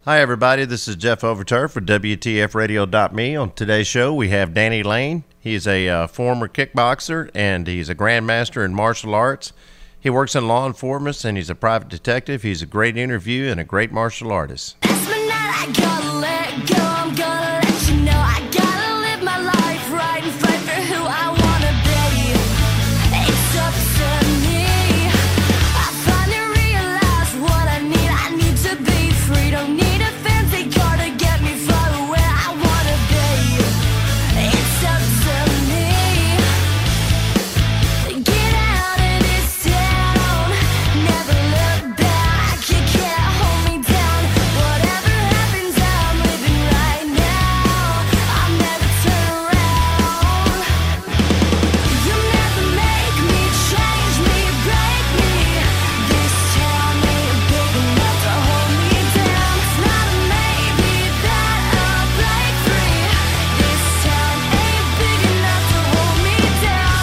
Hi, everybody. This is Jeff Overturf for WTFradio.me. On today's show, we have Danny Lane. He's a former kickboxer, and he's a grandmaster in martial arts. He works in law enforcement, and he's a private detective. He's a great interview and a great martial artist. That's my night, I gotta let go. I'm gonna let you know I gotta live my life right and fight for who I wanna be. It's up to me. I finally realize what I need. I need to be free. Don't need a fancy car to get me far to where I wanna be. It's up to me. Get out of this town. Never look back. You can't hold me down. Whatever happens, I'm living right now. I'll never turn around. You'll never make me, change me, break me. This town ain't big enough to hold me down. It's not a maybe that I'll break free. This town ain't big enough to hold me down.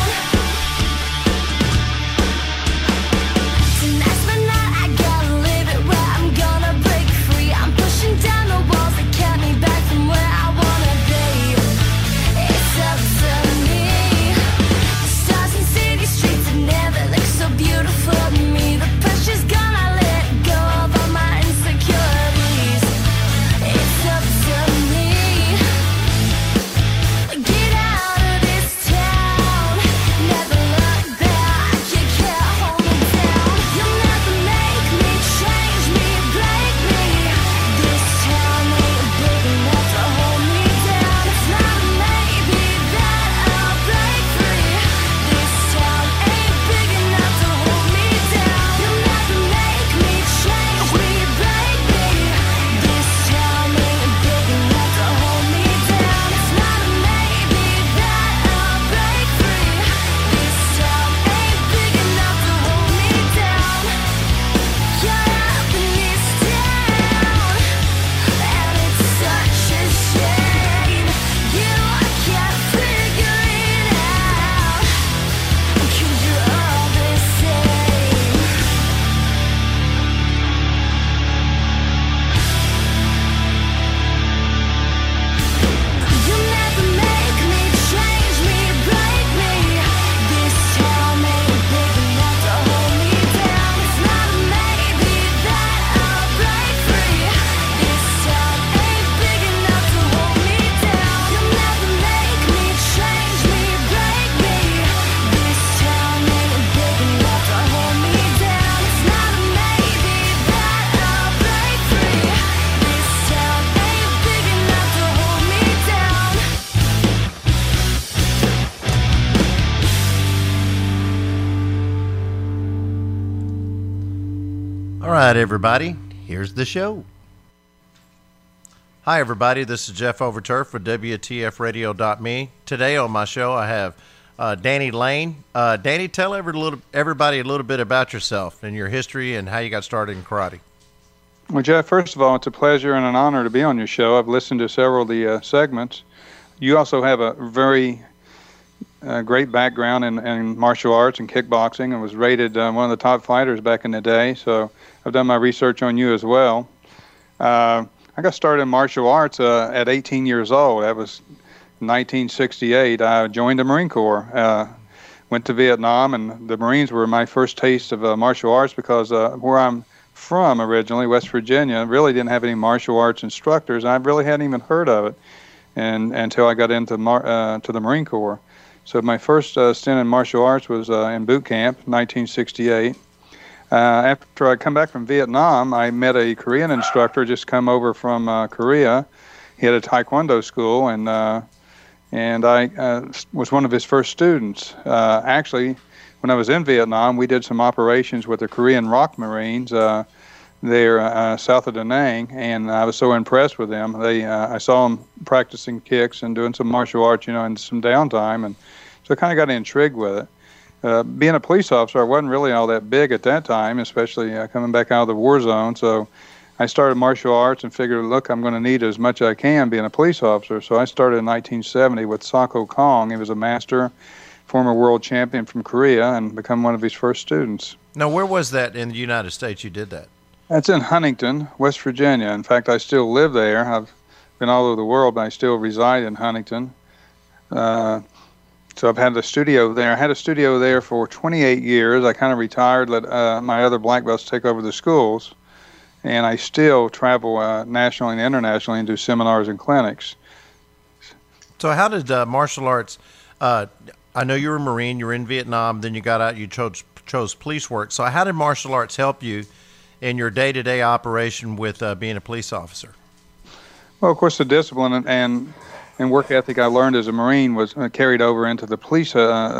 Tonight's my night, I gotta live it right. I'm gonna break free. I'm pushing down the walls that kept me back from where I wanna be. It's up to me. The stars and city streets have never looked so beautiful to me. The pressure's gone, I let go of all my insecurities. It's up to me. Get out of this town. Never look back. You can't hold me down. You'll never make me, change me, break me. This town ain't big enough to hold me down. It's not a maybe that I'll break free. This town ain't big enough to hold me down. You'll never make me, change me, break me. This town ain't big enough to hold me down. It's not a maybe that I'll break free. This town ain't big enough to hold me down. You're up in this town, and it's such a shame. You can't figure it out, 'cause you're all the same. You'll never make me, change me, break me. This town ain't big enough to hold me down. It's not a maybe that I'll break free. This town ain't big enough to hold me down. You'll never make me, change me, break me. This town ain't big enough to hold me down. It's not a maybe that I'll break free. This town ain't big enough to hold me down. All right, everybody, here's the show. Hi, everybody. This is Jeff Overturf for WTFradio.me. Today on my show, I have Danny Lane. Danny, tell everybody a little bit about yourself and your history and how you got started in karate. Well, Jeff, first of all, it's a pleasure and an honor to be on your show. I've listened to several of the segments. You also have a very great background in martial arts and kickboxing, and was rated one of the top fighters back in the day. So I've done my research on you as well. I got started in martial arts at 18 years old. That was 1968. I joined the Marine Corps. Went to Vietnam, and the Marines were my first taste of martial arts because where I'm from originally, West Virginia, really didn't have any martial arts instructors, and I really hadn't even heard of it until I got into to the Marine Corps. So my first stint in martial arts was in boot camp, 1968. After I come back from Vietnam, I met a Korean instructor just come over from Korea. He had a taekwondo school, and I was one of his first students. Actually, when I was in Vietnam, we did some operations with the Korean ROK Marines there south of Da Nang, and I was so impressed with them. I saw them practicing kicks and doing some martial arts, in some downtime, and so I kind of got intrigued with it. Being a police officer, I wasn't really all that big at that time, especially coming back out of the war zone. So I started martial arts and figured, look, I'm going to need as much as I can being a police officer. So I started in 1970 with Sako Kong. He was a master, former world champion from Korea, and become one of his first students. Now, where was that in the United States you did that? That's in Huntington, West Virginia. In fact, I still live there. I've been all over the world, but I still reside in Huntington. So I've had a studio there. I had a studio there for 28 years. I kind of retired, let my other black belts take over the schools, and I still travel nationally and internationally and do seminars and clinics. So how did martial arts, I know you were a Marine, you were in Vietnam, then you got out, you chose police work. So how did martial arts help you in your day-to-day operation with being a police officer? Well, of course, the discipline and work ethic I learned as a Marine was carried over into the police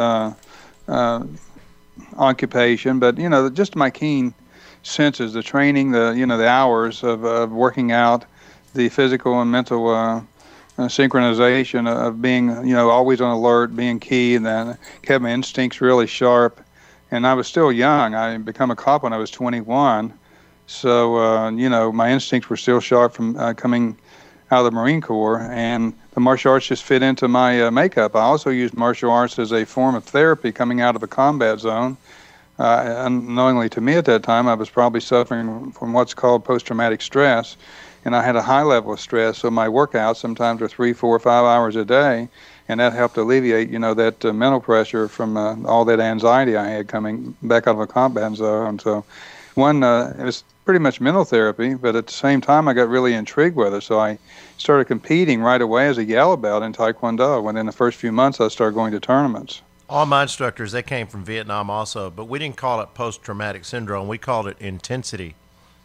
occupation. But just my keen senses, the training, the hours of working out, the physical and mental synchronization of being always on alert, being key, and then kept my instincts really sharp. And I was still young. I became a cop when I was 21, so my instincts were still sharp from coming out of the Marine Corps, and the martial arts just fit into my makeup. I also used martial arts as a form of therapy coming out of a combat zone. Unknowingly to me at that time, I was probably suffering from what's called post-traumatic stress, and I had a high level of stress, so my workouts sometimes were 3, 4, 5 hours a day, and that helped alleviate, that mental pressure from all that anxiety I had coming back out of a combat zone. So it was pretty much mental therapy, but at the same time I got really intrigued with it, so I started competing right away as a yellow belt in Taekwondo. Within the first few months I started going to tournaments. All my instructors, they came from Vietnam also, but we didn't call it post-traumatic syndrome. We called it intensity.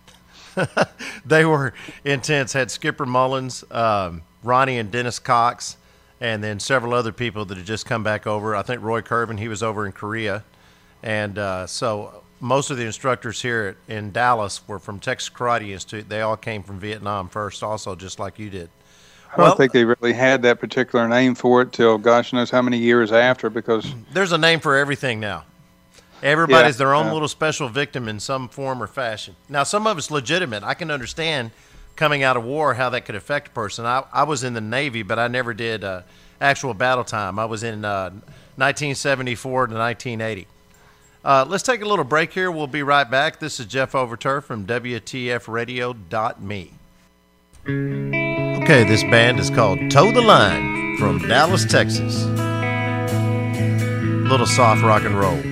They were intense. Had Skipper Mullins, Ronnie and Dennis Cox, and then several other people that had just come back over. I think Roy Curvin, he was over in Korea. And so most of the instructors here in Dallas were from Texas Karate Institute. They all came from Vietnam first also, just like you did. I don't think they really had that particular name for it till gosh knows how many years after, because there's a name for everything now. Everybody's their own little special victim in some form or fashion. Now, some of it's legitimate. I can understand coming out of war how that could affect a person. I was in the Navy, but I never did actual battle time. I was in 1974 to 1980. Let's take a little break here. We'll be right back. This is Jeff Overturf from WTFradio.me. Okay, this band is called Toe the Line from Dallas, Texas. Little soft rock and roll.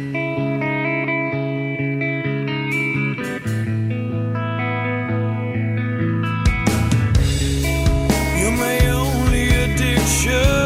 You're my only addiction.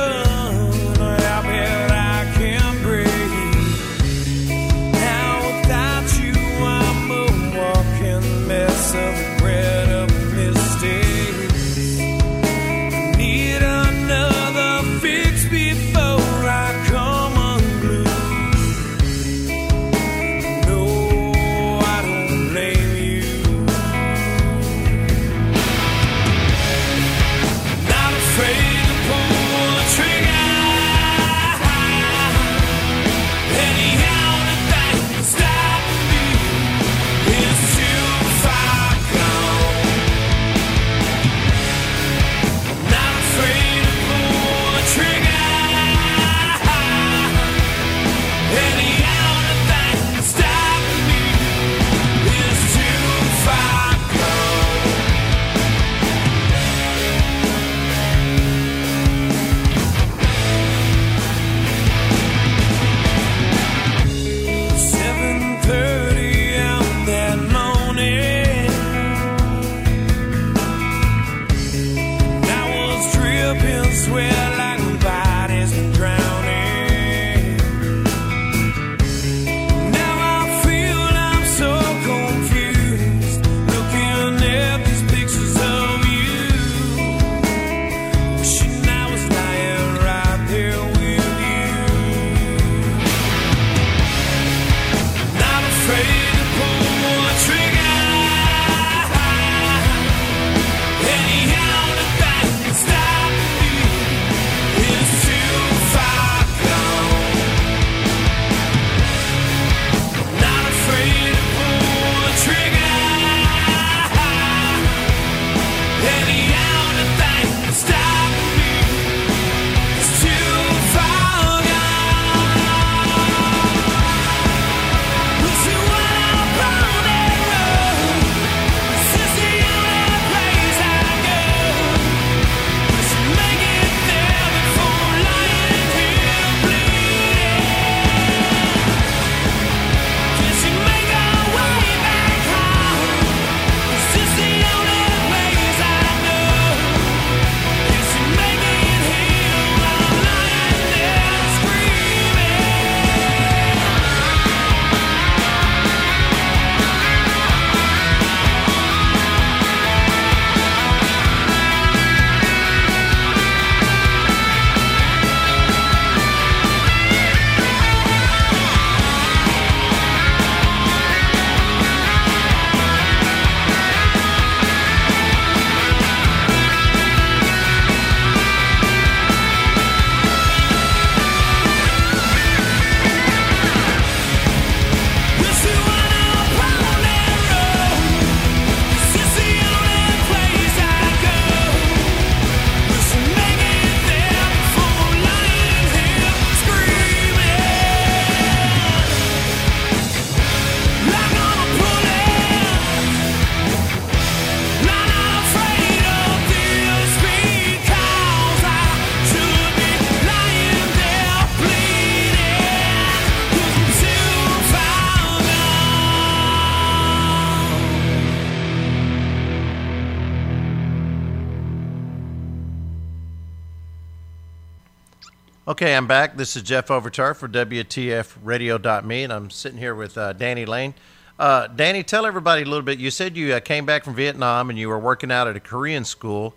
Okay, I'm back. This is Jeff Overturf for WTFradio.me, and I'm sitting here with Danny Lane. Danny, tell everybody a little bit. You said you came back from Vietnam and you were working out at a Korean school.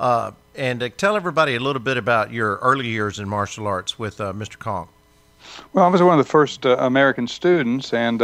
And tell everybody a little bit about your early years in martial arts with Mr. Kong. Well, I was one of the first American students, and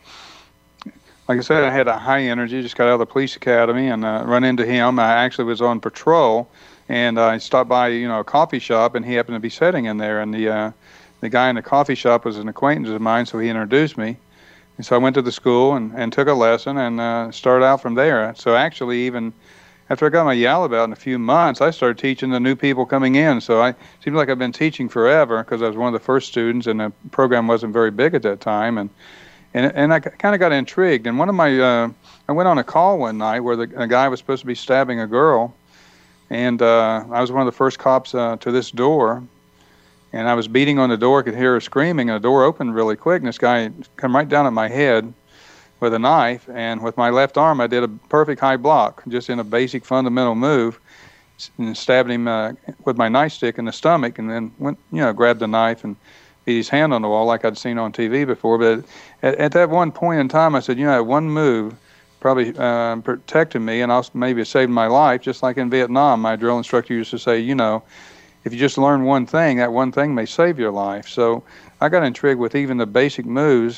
like I said, I had a high energy, just got out of the police academy and run into him. I actually was on patrol, and I stopped by, a coffee shop, and he happened to be sitting in there. And the guy in the coffee shop was an acquaintance of mine, so he introduced me. And so I went to the school and took a lesson and started out from there. So actually, even after I got my yellow belt in a few months, I started teaching the new people coming in. So it seemed like I've been teaching forever because I was one of the first students, and the program wasn't very big at that time. And I kind of got intrigued. And I went on a call one night where a guy was supposed to be stabbing a girl. And I was one of the first cops to this door. And I was beating on the door, could hear her screaming, and the door opened really quick. And this guy come right down at my head with a knife. And with my left arm, I did a perfect high block, just in a basic fundamental move, and stabbed him with my nightstick in the stomach, and then grabbed the knife and beat his hand on the wall like I'd seen on TV before. But at that one point in time, I said, one move probably protected me, and also maybe it saved my life. Just like in Vietnam, my drill instructor used to say, if you just learn one thing, that one thing may save your life. So I got intrigued with even the basic moves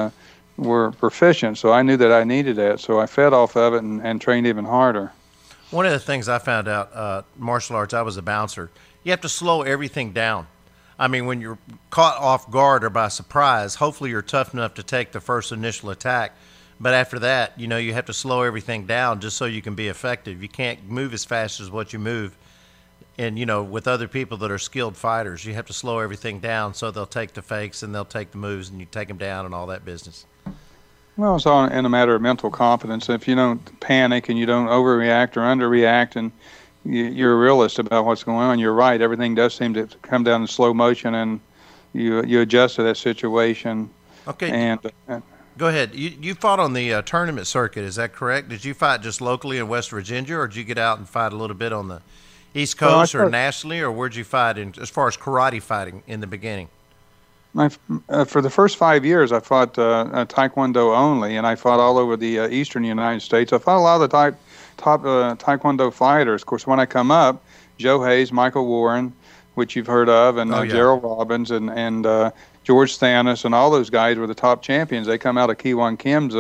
were proficient, so I knew that I needed that. So I fed off of it and trained even harder. One of the things I found out, martial arts, I was a bouncer, you have to slow everything down. I mean, when you're caught off guard or by surprise, hopefully you're tough enough to take the first initial attack. But after that, you have to slow everything down just so you can be effective. You can't move as fast as what you move. And, with other people that are skilled fighters, you have to slow everything down so they'll take the fakes and they'll take the moves and you take them down and all that business. Well, it's all in a matter of mental confidence. If you don't panic and you don't overreact or underreact, and you're a realist about what's going on, you're right. Everything does seem to come down in slow motion, and you adjust to that situation. Okay. And go ahead. You fought on the tournament circuit, is that correct? Did you fight just locally in West Virginia, or did you get out and fight a little bit on the East Coast or nationally, or where'd you fight as far as karate fighting in the beginning? For the first 5 years, I fought Taekwondo only, and I fought all over the eastern United States. I fought a lot of the top Taekwondo fighters. Of course, when I come up, Joe Hayes, Michael Warren, which you've heard of, and Gerald Robbins and George Thanos, and all those guys were the top champions. They come out of Kiwon Kim's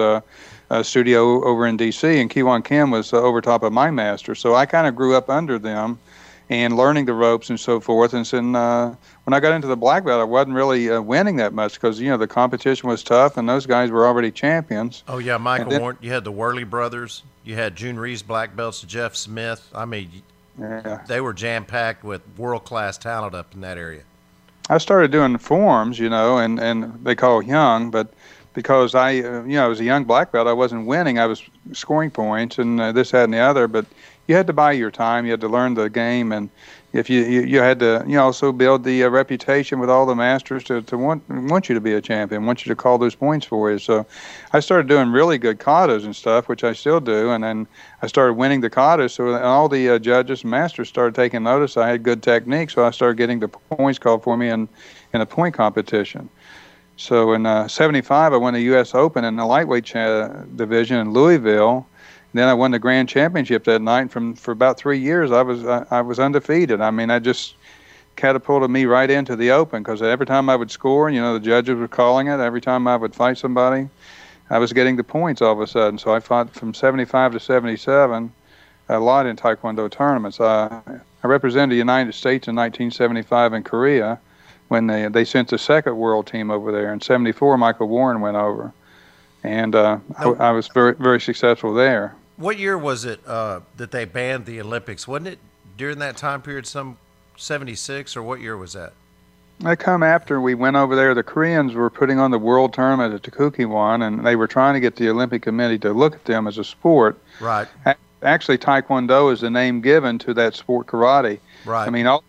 studio over in D.C., and Kiwon Kim was over top of my master. So I kind of grew up under them and learning the ropes and so forth. And so when I got into the black belt, I wasn't really winning that much because, the competition was tough, and those guys were already champions. Oh, yeah, Michael Warren. You had the Worley brothers. You had June Reeves black belts, Jeff Smith. I mean, they were jam-packed with world-class talent up in that area. I started doing forms, and they call young, but because I was a young black belt, I wasn't winning. I was scoring points and this, that, and the other, but you had to buy your time. You had to learn the game, and if you had to also build the reputation with all the masters to want you to be a champion, want you to call those points for you. So I started doing really good katas and stuff, which I still do, and then I started winning the katas. So all the judges and masters started taking notice. I had good technique, so I started getting the points called for me in a point competition. So in '75, I won the U.S. Open in the lightweight division in Louisville. Then I won the grand championship that night. For about 3 years, I was undefeated. I mean, I just catapulted me right into the Open because every time I would score, the judges were calling it. Every time I would fight somebody, I was getting the points all of a sudden. So I fought from '75 to '77 a lot in Taekwondo tournaments. I represented the United States in 1975 in Korea when they sent the second world team over there. In '74, Michael Warren went over, and I was very, very successful there. What year was it that they banned the Olympics? Wasn't it during that time period, some '76, or what year was that? They come after we went over there. The Koreans were putting on the world tournament at Takukiwon, and they were trying to get the Olympic Committee to look at them as a sport. Right. Actually, Taekwondo is the name given to that sport, karate. Right. I mean, all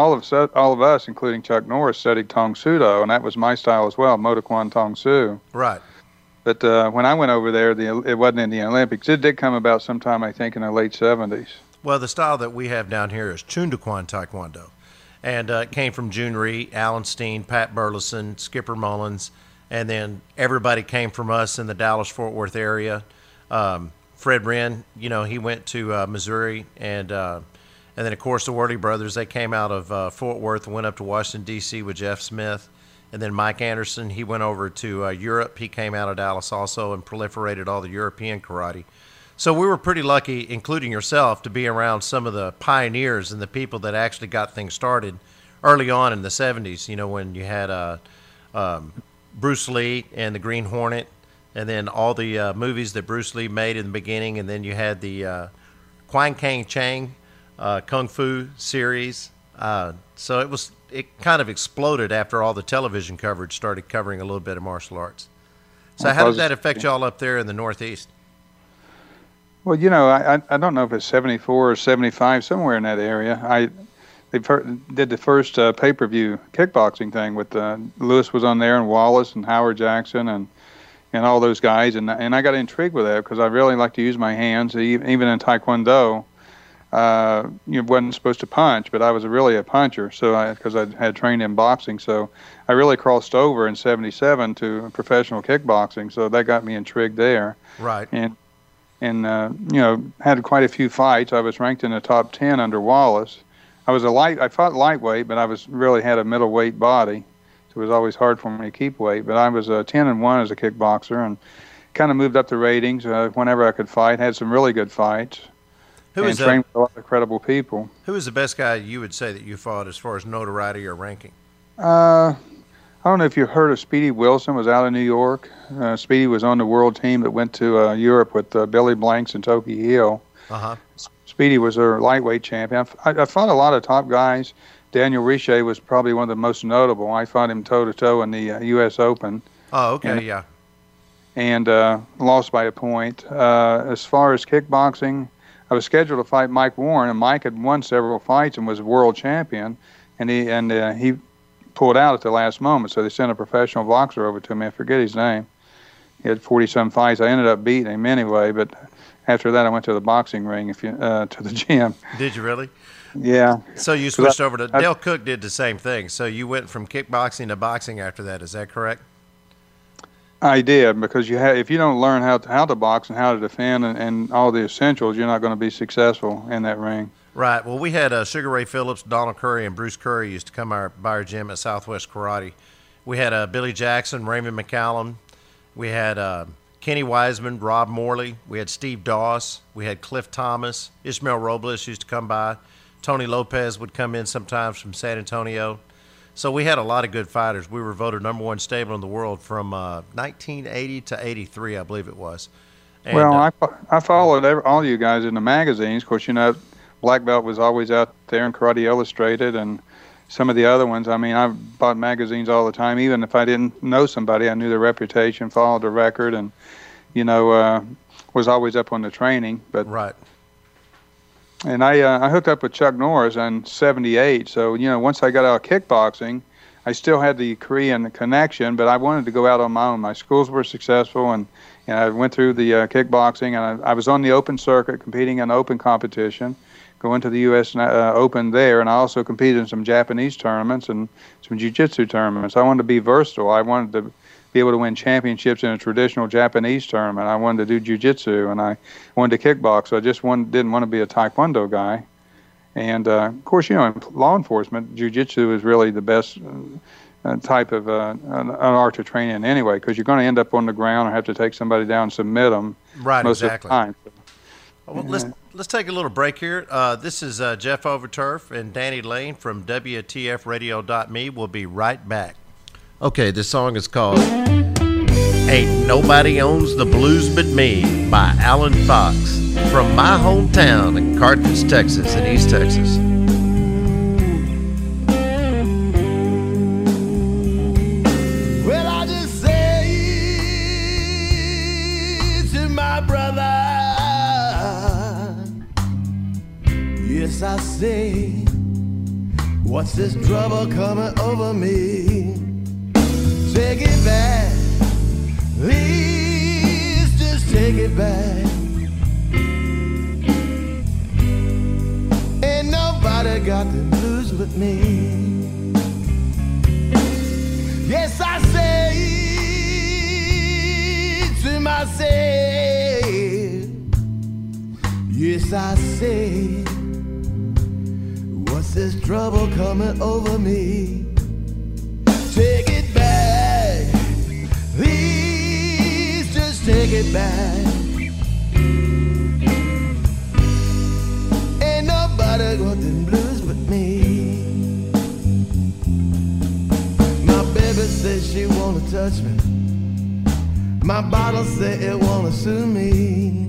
of us, including Chuck Norris, studied Tong Sudo, and that was my style as well, Motokwon Tong Su. Right. But when I went over there, it wasn't in the Olympics. It did come about sometime, I think, in the late '70s. Well, the style that we have down here is Chundakwon Taekwondo. And it came from June Ree, Alan Steen, Pat Burleson, Skipper Mullins, and then everybody came from us in the Dallas-Fort Worth area. Fred Wren, he went to Missouri, and then, of course, the Worley brothers, they came out of Fort Worth and went up to Washington, D.C. with Jeff Smith. And then Mike Anderson, he went over to Europe. He came out of Dallas also and proliferated all the European karate. So we were pretty lucky, including yourself, to be around some of the pioneers and the people that actually got things started early on in the 70s, when you had Bruce Lee and the Green Hornet, and then all the movies that Bruce Lee made in the beginning, and then you had the Kwan Kang Chang Kung Fu series. So it kind of exploded after all the television coverage started covering a little bit of martial arts. So how did that affect y'all up there in the Northeast? Well, I don't know if it's 74 or 75, somewhere in that area. They did the first pay-per-view kickboxing thing with Lewis was on there, and Wallace and Howard Jackson and all those guys, and I got intrigued with that because I really like to use my hands. Even in Taekwondo, you wasn't supposed to punch, but I was really a puncher. So because I had trained in boxing, so I really crossed over in '77 to professional kickboxing. So that got me intrigued there. Right. And had quite a few fights. I was ranked in the top 10 under Wallace. I fought lightweight, but I really had a middleweight body, so it was always hard for me to keep weight. But I was 10-1 as a kickboxer, and kind of moved up the ratings whenever I could fight. Had some really good fights. Trained with a lot of credible people. Who was the best guy you would say that you fought as far as notoriety or ranking? I don't know if you've heard of Speedy Wilson. Was out of New York. Speedy was on the world team that went to Europe with Billy Blanks and Toki Hill. Uh-huh. Speedy was their lightweight champion. I fought a lot of top guys. Daniel Riche was probably one of the most notable. I fought him toe-to-toe in the U.S. Open. Oh, okay, yeah. And lost by a point. As far as kickboxing, I was scheduled to fight Mike Warren, and Mike had won several fights and was world champion. And he pulled out at the last moment, so they sent a professional boxer over to me. I forget his name. He had 40-some fights. I ended up beating him anyway, but after that I went to the boxing ring, to the gym. Did you really? Yeah. So you switched over to Dale Cook did the same thing. So you went from kickboxing to boxing after that. Is that correct? I did, because if you don't learn how to box and how to defend and all the essentials, you're not going to be successful in that ring. Right. Well, we had Sugar Ray Phillips, Donald Curry, and Bruce Curry used to come by our gym at Southwest Karate. We had Billy Jackson, Raymond McCallum. We had Kenny Wiseman, Rob Morley. We had Steve Doss. We had Cliff Thomas. Ishmael Robles used to come by. Tony Lopez would come in sometimes from San Antonio. So we had a lot of good fighters. We were voted #1 stable in the world from 1980 to 83, I believe it was. And, well, I followed all you guys in the magazines. Of course, Black Belt was always out there in Karate Illustrated and some of the other ones. I mean, I bought magazines all the time. Even if I didn't know somebody, I knew their reputation, followed the record, and, was always up on the training. But right. And I hooked up with Chuck Norris in '78. So, once I got out of kickboxing, I still had the Korean connection, but I wanted to go out on my own. My schools were successful, and I went through the kickboxing, and I was on the open circuit competing in open competition, going to the U.S. Open there, and I also competed in some Japanese tournaments and some jiu-jitsu tournaments. I wanted to be versatile. I wanted to be able to win championships in a traditional Japanese tournament. I wanted to do jiu-jitsu, and I wanted to kickbox. So I just didn't want to be a Taekwondo guy. And, of course, in law enforcement, jiu-jitsu is really the best type of an art to train in anyway, because you're going to end up on the ground or have to take somebody down and submit them most of the time. Well, let's take a little break here. This is Jeff Overturf and Danny Lane from WTFradio.me. We'll be right back. Okay, this song is called Ain't Nobody Owns the Blues But Me by Alan Fox from my hometown in Carthage, Texas, in East Texas. Well, I just say to my brother, yes, I say, what's this trouble coming over me? Take it back, please just take it back. Ain't nobody got the blues but but me. Yes, I say to myself, yes, I say, what's this trouble coming over me? Take it back, please just take it back. Ain't nobody got them blues but me. My baby says she wanna touch me. My bottle say it wanna soothe me.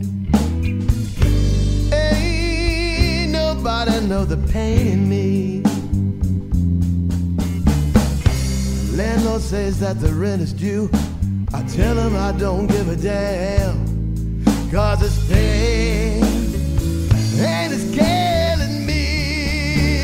Ain't nobody know the pain in me. Landlord says that the rent is due. I tell him I don't give a damn, 'cause it's pain and it's killing me.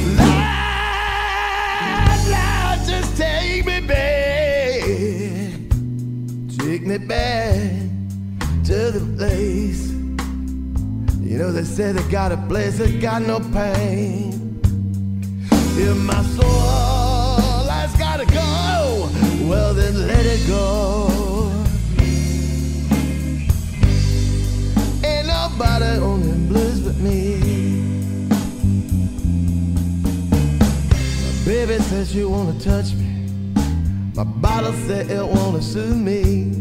Lord, Lord, just take me back. Take me back to the place. You know, they say they got a place that got no pain. If my soul has gotta go, well then let it go. Ain't nobody on them blues but me. My baby says she wanna touch me. My bottle said it wanna soothe me.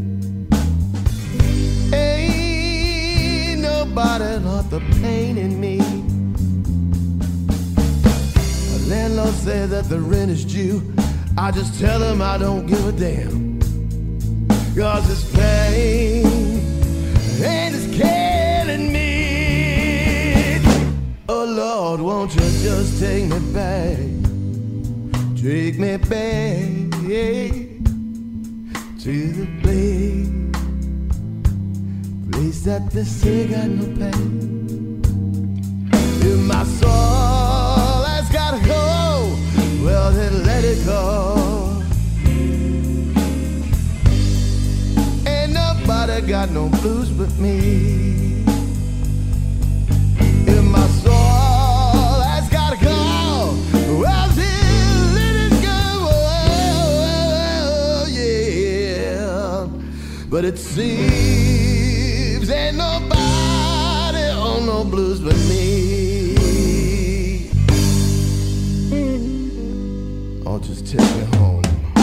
Ain't nobody not the pain in me. The landlord said that the rent is due. I just tell him I don't give a damn, 'cause it's pain and it's killing me. Oh Lord, won't you just take me back? Take me back to the place that they say got no pain. If my soul has gotta go, well then let it go. Ain't nobody got no blues but me. If my soul has gotta go, well then let it go. Oh, yeah. But it seems ain't nobody on no blues but me. Oh, just take me home.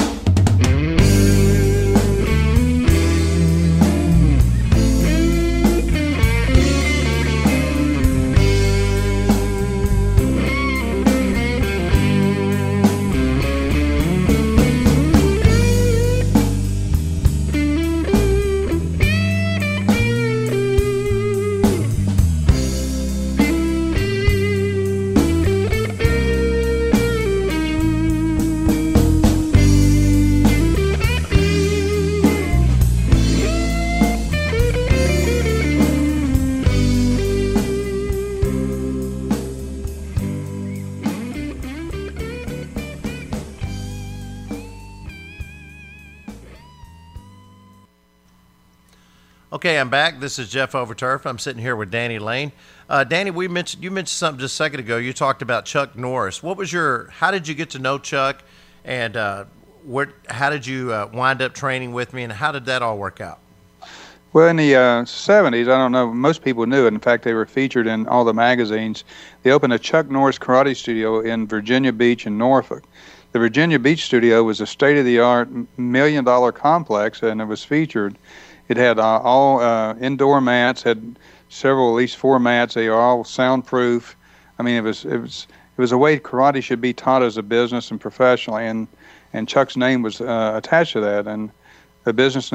Okay, I'm back. This is Jeff Overturf. I'm sitting here with Danny Lane. Danny, you mentioned something just a second ago. You talked about Chuck Norris. How did you get to know Chuck, and how did you wind up training with me, and how did that all work out? Well, in the 70s, I don't know, most people knew it. In fact, they were featured in all the magazines. They opened a Chuck Norris karate studio in Virginia Beach in Norfolk. The Virginia Beach studio was a state-of-the-art $1 million complex, and it was featured. It had all indoor mats, had several, at least 4 mats. They are all soundproof. I mean, it was a way karate should be taught as a business and professionally, and Chuck's name was attached to that. And a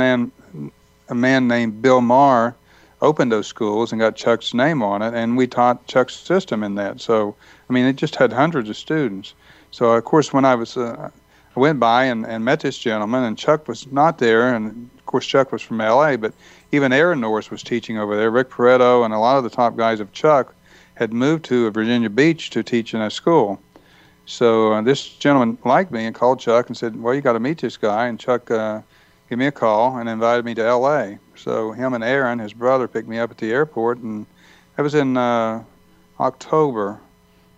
man named Bill Maher opened those schools and got Chuck's name on it, and we taught Chuck's system in that. So, I mean, it just had hundreds of students. So, of course, when I went by and met this gentleman, and Chuck was not there, and of course Chuck was from L.A., but even Aaron Norris was teaching over there. Rick Pareto and a lot of the top guys of Chuck had moved to Virginia Beach to teach in a school. So this gentleman liked me and called Chuck and said, well, you got to meet this guy. And Chuck gave me a call and invited me to L.A. So him and Aaron, his brother, picked me up at the airport, and that was in October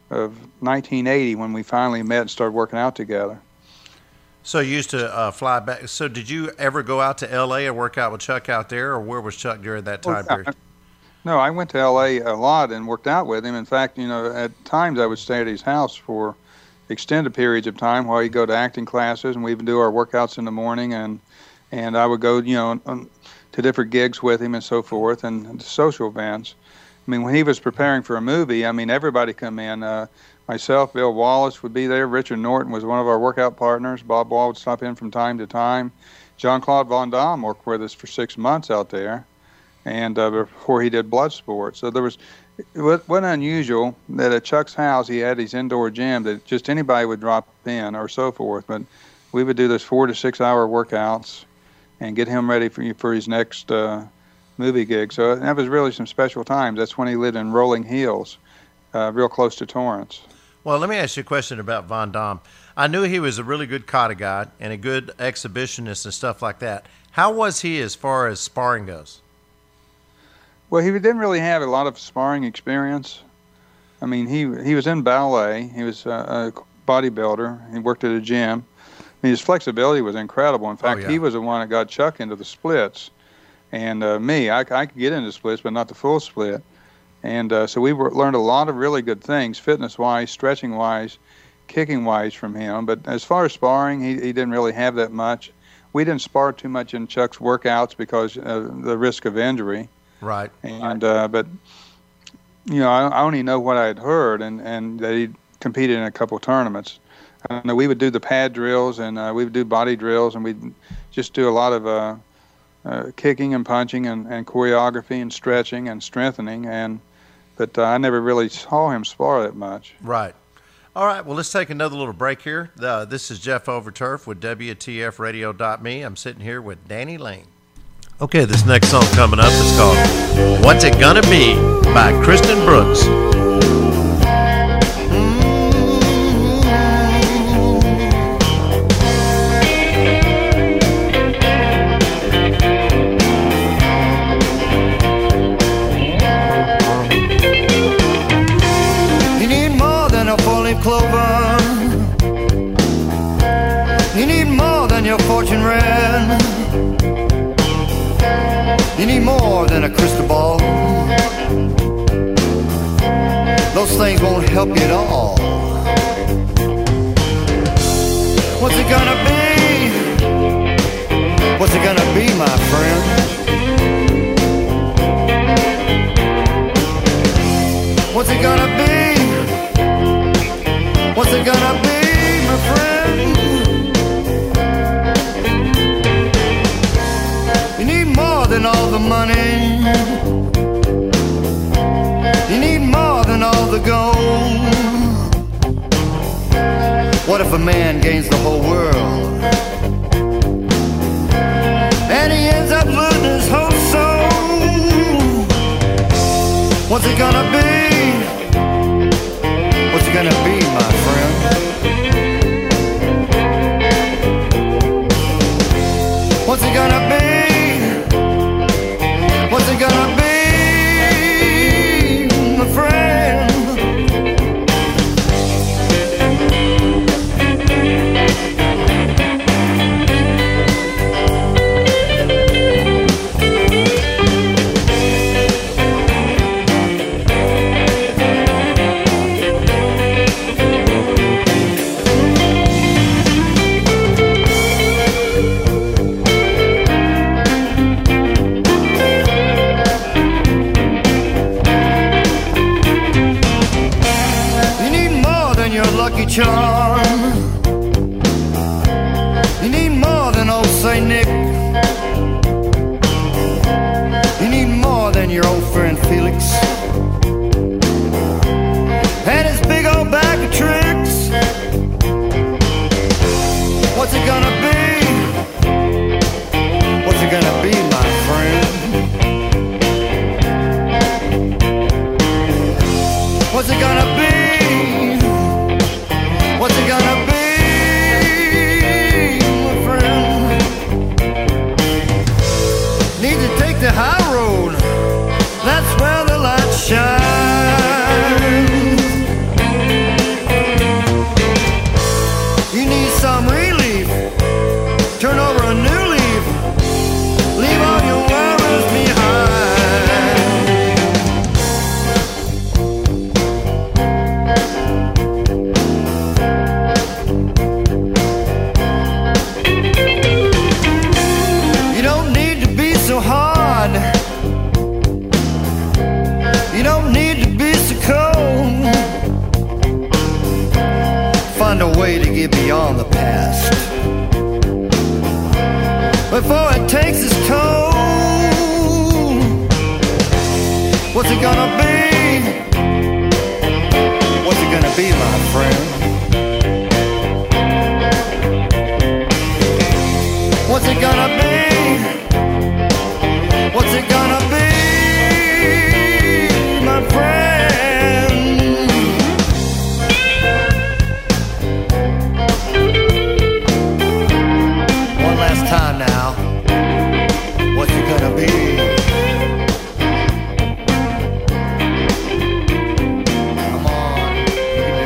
1980 when we finally met and started working out together. So you used to fly back. So did you ever go out to L.A. and work out with Chuck out there, or where was Chuck during that time period? No, I went to L.A. a lot and worked out with him. In fact, at times I would stay at his house for extended periods of time while he'd go to acting classes, and we would do our workouts in the morning, and I would go, to different gigs with him and so forth, and social events. I mean, when he was preparing for a movie, everybody come in. Myself, Bill Wallace would be there. Richard Norton was one of our workout partners. Bob Wall would stop in from time to time. Jean-Claude Van Damme worked with us for 6 months out there, and before he did Bloodsport. So it wasn't unusual that at Chuck's house he had his indoor gym that just anybody would drop in or so forth. But we would do those 4 to 6 hour workouts and get him ready for his next movie gig. So that was really some special times. That's when he lived in Rolling Hills, real close to Torrance. Well, let me ask you a question about Van Damme. I knew he was a really good kata guy and a good exhibitionist and stuff like that. How was he as far as sparring goes? Well, he didn't really have a lot of sparring experience. I mean, he was in ballet. He was a bodybuilder. He worked at a gym. His flexibility was incredible. In fact, he was the one that got Chuck into the splits. And me, I could get into splits, but not the full split. And so we learned a lot of really good things, fitness-wise, stretching-wise, kicking-wise from him. But as far as sparring, he didn't really have that much. We didn't spar too much in Chuck's workouts because of the risk of injury. Right. And but I only know what I had heard, and that he competed in a couple of tournaments. I know we would do the pad drills, and we would do body drills, and we'd just do a lot of kicking and punching and choreography and stretching and strengthening. But I never really saw him spar that much. Right. All right, well, let's take another little break here. This is Jeff Overturf with WTFradio.me. I'm sitting here with Danny Lane. Okay, this next song coming up is called What's It Gonna Be by Kristen Brooks. You need more than a four-leaf clover. You need more than your fortune red. You need more than a crystal ball. Those things won't help you at all. What's it gonna be? What's it gonna be, my friend? What's it gonna be? What's it gonna be, my friend? You need more than all the money. You need more than all the gold. What if a man gains the whole world and he ends up losing his whole soul? What's it gonna be? What's it gonna be, my friend? What's it gonna be? What's it gonna be, my friend? Lucky Charm. You need more than old Saint Nick. You need more than your old friend Felix and his big old bag of tricks. What's it gonna be? What's it gonna be, my friend? What's it gonna be? What's it gonna be, my friend? Need to take the high road. That's where the way to get beyond the past before it takes its toll. What's it gonna be? What's it gonna be, my friend? What's it gonna be? What's it gonna be, my friend? One last time now. What's it gonna be? Come on, you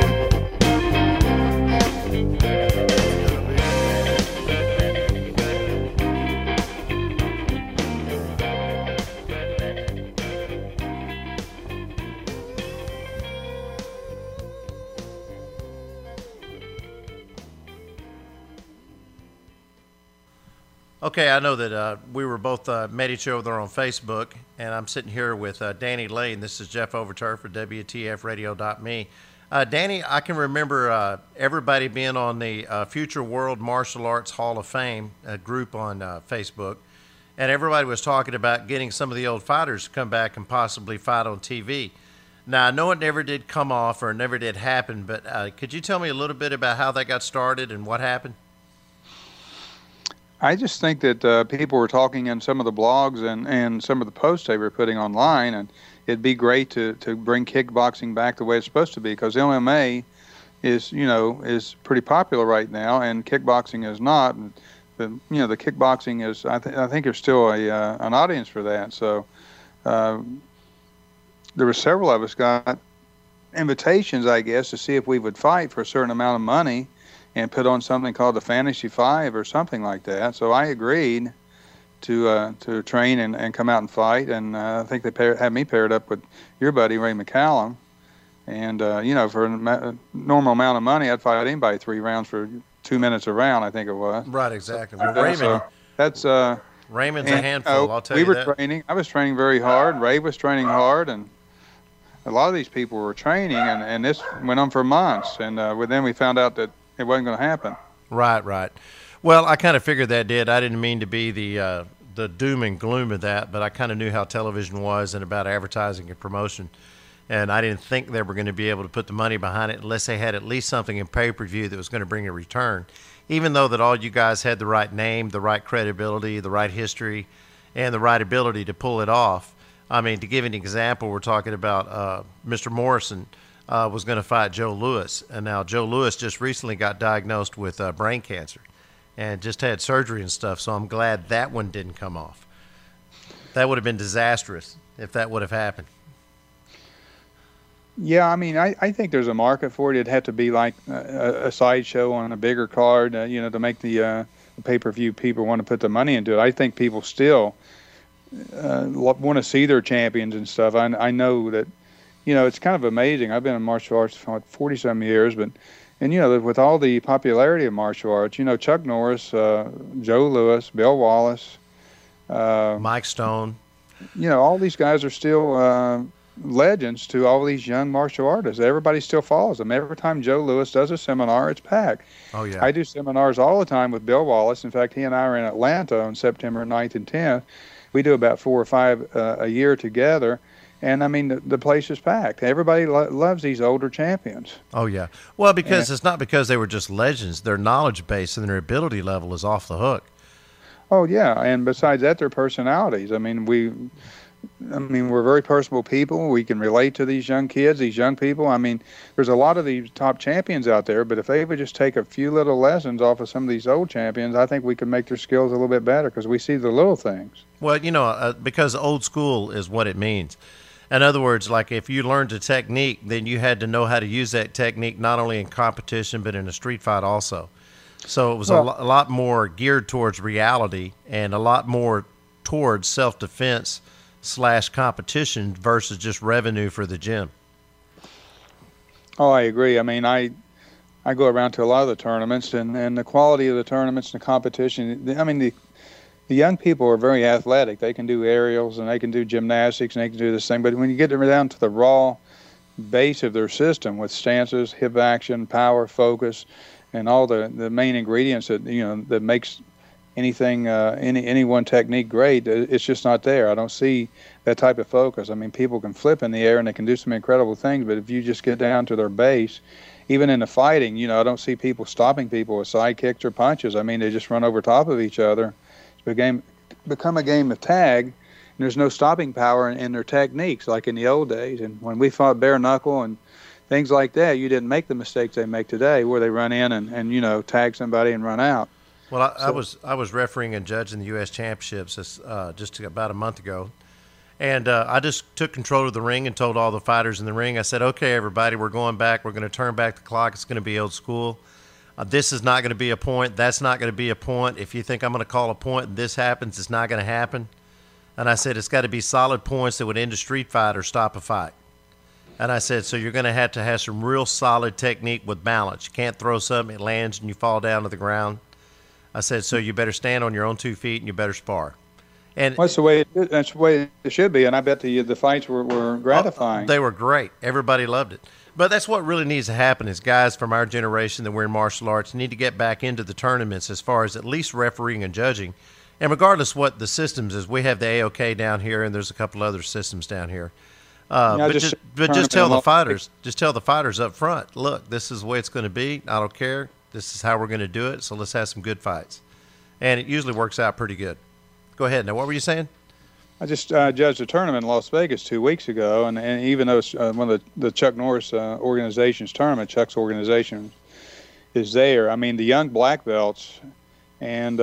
can do it. Okay, I know that we were both met each other on Facebook, and I'm sitting here with Danny Lane. This is Jeff Overturf for WTFradio.me. Danny, I can remember everybody being on the Future World Martial Arts Hall of Fame group on Facebook, and everybody was talking about getting some of the old fighters to come back and possibly fight on TV. Now, I know it never did come off or never did happen, but could you tell me a little bit about how that got started and what happened? I just think that people were talking in some of the blogs and some of the posts they were putting online, and it'd be great to bring kickboxing back the way it's supposed to be, because MMA is pretty popular right now, and kickboxing is not. The kickboxing is. I think there's still an audience for that. So there were several of us got invitations, I guess, to see if we would fight for a certain amount of money and put on something called the Fantasy 5 or something like that. So I agreed to train and come out and fight, and I think they had me paired up with your buddy Ray McCallum. And for a normal amount of money, I'd fight anybody 3 rounds for 2 minutes a round, I think it was. Right, exactly. So, Well, Raymond, so that's Raymond's a handful. I'll tell you that. Training. I was training very hard. Ray was training hard, and a lot of these people were training, and this went on for months. And then we found out that it wasn't going to happen. Right. Well, I kind of figured that did. I didn't mean to be the doom and gloom of that, but I kind of knew how television was and about advertising and promotion. And I didn't think they were going to be able to put the money behind it unless they had at least something in pay-per-view that was going to bring a return. Even though that all you guys had the right name, the right credibility, the right history, and the right ability to pull it off. I mean, to give an example, we're talking about Mr. Morrison was going to fight Joe Louis. And now Joe Louis just recently got diagnosed with brain cancer and just had surgery and stuff. So I'm glad that one didn't come off. That would have been disastrous if that would have happened. Yeah, I mean, I think there's a market for it. It'd have to be like a sideshow on a bigger card, to make the pay-per-view people want to put the money into it. I think people still want to see their champions and stuff. I know that, it's kind of amazing. I've been in martial arts for 40-some years, and with all the popularity of martial arts, Chuck Norris, Joe Louis, Bill Wallace, Mike Stone, all these guys are still legends to all these young martial artists. Everybody still follows them. Every time Joe Louis does a seminar, it's packed. Oh, yeah. I do seminars all the time with Bill Wallace. In fact, he and I are in Atlanta on September 9th and 10th. We do about 4 or 5 a year together. And, I mean, the place is packed. Everybody loves these older champions. Oh, yeah. Well, because it's not because they were just legends. Their knowledge base and their ability level is off the hook. Oh, yeah. And besides that, their personalities. I mean, we're very personable people. We can relate to these young kids, these young people. I mean, there's a lot of these top champions out there, but if they would just take a few little lessons off of some of these old champions, I think we could make their skills a little bit better because we see the little things. Well, because old school is what it means. In other words, like if you learned a technique, then you had to know how to use that technique not only in competition but in a street fight also. So it was a lot more geared towards reality and a lot more towards self-defense / competition versus just revenue for the gym. Oh, I agree. I mean, I go around to a lot of the tournaments, and the quality of the tournaments and the competition, I mean, the young people are very athletic. They can do aerials, and they can do gymnastics, and they can do this thing. But when you get down to the raw base of their system with stances, hip action, power, focus, and all the main ingredients that that makes anything any one technique great. It's just not there. I don't see that type of focus. I mean, people can flip in the air and they can do some incredible things, but if you just get down to their base, even in the fighting, I don't see people stopping people with side kicks or punches. I mean, they just run over top of each other. It's become a game of tag, and there's no stopping power in their techniques like in the old days. And when we fought bare knuckle and things like that, you didn't make the mistakes they make today, where they run in and tag somebody and run out. Well, I was refereeing and judging the U.S. Championships just about a month ago, and I just took control of the ring and told all the fighters in the ring, I said, okay, everybody, we're going back. We're going to turn back the clock. It's going to be old school. This is not going to be a point. That's not going to be a point. If you think I'm going to call a point and this happens, it's not going to happen. And I said, it's got to be solid points that would end a street fight or stop a fight. And I said, so you're going to have some real solid technique with balance. You can't throw something, it lands, and you fall down to the ground. I said, so you better stand on your own 2 feet and you better spar. And that's the way it should be. And I bet the fights were gratifying. They were great. Everybody loved it. But that's what really needs to happen is guys from our generation that we're in martial arts need to get back into the tournaments as far as at least refereeing and judging. And regardless what the systems is, we have the AOK down here and there's a couple other systems down here. But just tell the fighters up front, look, this is the way it's going to be. I don't care. This is how we're going to do it. So let's have some good fights. And it usually works out pretty good. Go ahead. Now, what were you saying? I just judged a tournament in Las Vegas 2 weeks ago, and even though it's one of the Chuck Norris organization's tournament, Chuck's organization is there. I mean, the young black belts and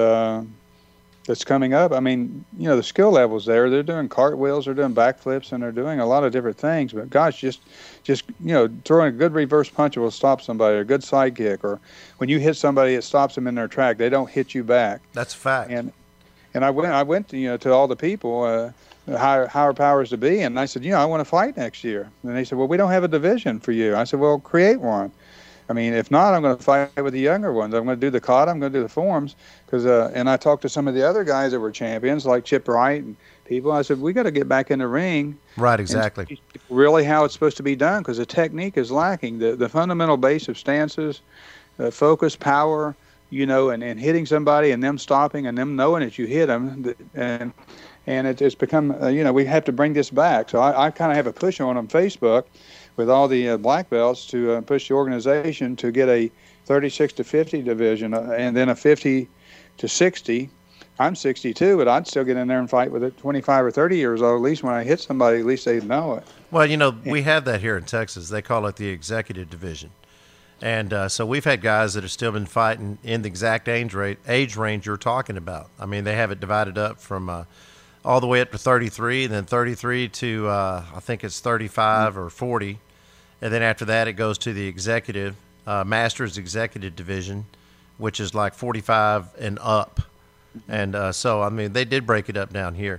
that's coming up. I mean, the skill level's there. They're doing cartwheels, they're doing backflips, and they're doing a lot of different things. But gosh, just throwing a good reverse punch will stop somebody, or a good side kick, or when you hit somebody, it stops them in their track. They don't hit you back. That's a fact. And I went to all the people, higher powers to be, and I said, I want to fight next year. And they said, well, we don't have a division for you. I said, well, create one. I mean, if not, I'm going to fight with the younger ones. I'm going to do the kata. I'm going to do the forms. And I talked to some of the other guys that were champions, like Chip Wright and people. I said, we got to get back in the ring. Right, exactly. Really how it's supposed to be done, because the technique is lacking. The fundamental base of stances, focus, power, and hitting somebody and them stopping and them knowing that you hit them. And it's become, we have to bring this back. So I kind of have a push on Facebook with all the black belts to push the organization to get a 36 to 50 division and then a 50 to 60. I'm 62, but I'd still get in there and fight with it 25 or 30 years old. At least when I hit somebody, at least they know it. Well, we have that here in Texas. They call it the executive division. And so we've had guys that have still been fighting in the exact age range you're talking about. I mean, they have it divided up from all the way up to 33, and then 33 to I think it's 35 or 40. And then after that, it goes to the executive, master's executive division, which is like 45 and up. And so, I mean, they did break it up down here.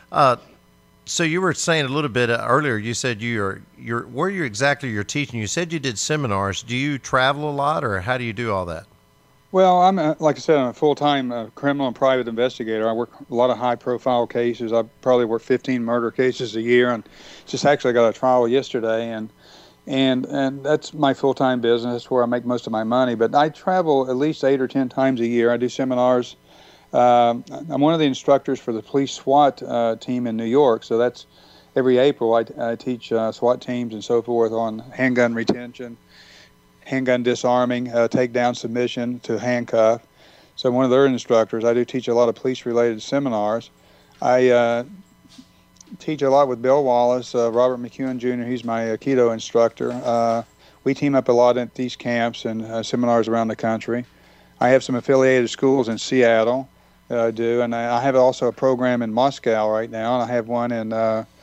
So you were saying a little bit earlier, you said where you're teaching. You said you did seminars. Do you travel a lot, or how do you do all that? Well, I'm like I said, I'm a full-time criminal and private investigator. I work a lot of high-profile cases. I probably work 15 murder cases a year, and just actually got a trial yesterday, and that's my full-time business. That's where I make most of my money. But I travel at least 8 or 10 times a year. I do seminars. I'm one of the instructors for the police SWAT team in New York. So that's every April I teach SWAT teams and so forth on handgun retention, handgun disarming, takedown submission to handcuff. So I'm one of their instructors. I do teach a lot of police-related seminars. I teach a lot with Bill Wallace, Robert McEwen Jr. He's my Aikido instructor. We team up a lot at these camps and seminars around the country. I have some affiliated schools in Seattle. I do, and I have also a program in Moscow right now, and I have one in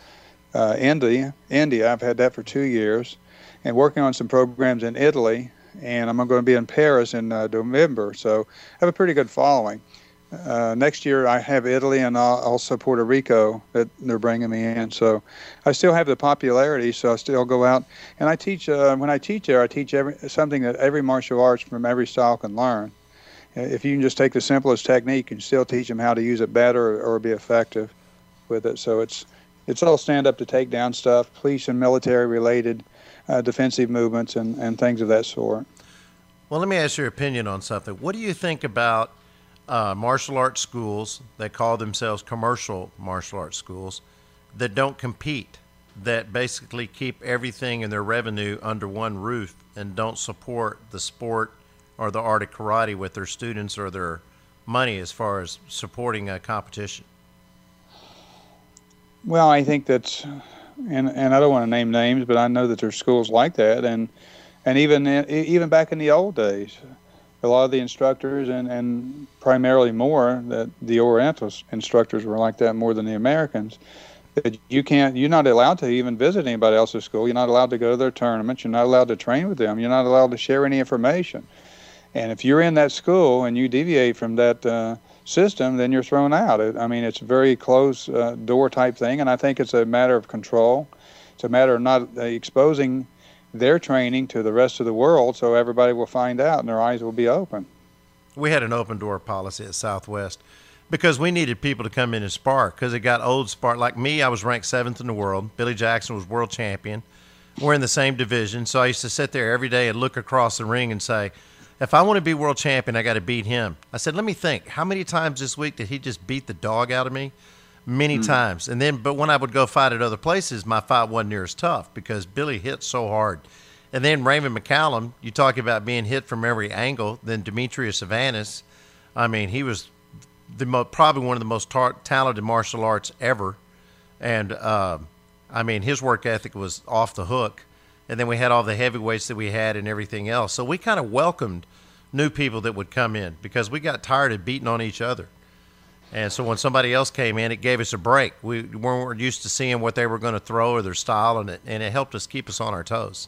India. I've had that for 2 years, and working on some programs in Italy, and I'm going to be in Paris in November, so I have a pretty good following. Next year I have Italy and also Puerto Rico that they're bringing me in, so I still have the popularity, so I still go out, and I teach, when I teach there, I teach something that every martial arts from every style can learn. If you can just take the simplest technique, you can still teach them how to use it better or be effective with it. So it's all stand-up to take-down stuff, police and military-related defensive movements and things of that sort. Well, let me ask your opinion on something. What do you think about martial arts schools that call themselves commercial martial arts schools that don't compete, that basically keep everything in their revenue under one roof and don't support the sport or the art of karate with their students or their money as far as supporting a competition? Well, I think that's, and I don't want to name names, but I know that there's schools like that, and even back in the old days, a lot of the instructors and primarily more that the Oriental instructors were like that more than the Americans. That you're not allowed to even visit anybody else's school. You're not allowed to go to their tournaments. You're not allowed to train with them. You're not allowed to share any information. And if you're in that school and you deviate from that system, then you're thrown out. It's a very closed door type thing, and I think it's a matter of control. It's a matter of not exposing their training to the rest of the world, so everybody will find out and their eyes will be open. We had an open door policy at Southwest because we needed people to come in and spar, because it got old spar. Like me, I was ranked 7th in the world. Billy Jackson was world champion. We're in the same division, so I used to sit there every day and look across the ring and say, if I want to be world champion, I got to beat him. I said, let me think. How many times this week did he just beat the dog out of me? Many times. But when I would go fight at other places, my fight wasn't near as tough because Billy hit so hard. And then Raymond McCallum, you talk about being hit from every angle. Then Demetrius Savanas, he was probably one of the most talented martial arts ever. And, his work ethic was off the hook. And then we had all the heavyweights that we had and everything else. So we kind of welcomed new people that would come in because we got tired of beating on each other. And so when somebody else came in, it gave us a break. We weren't used to seeing what they were going to throw or their style, and it helped us keep us on our toes.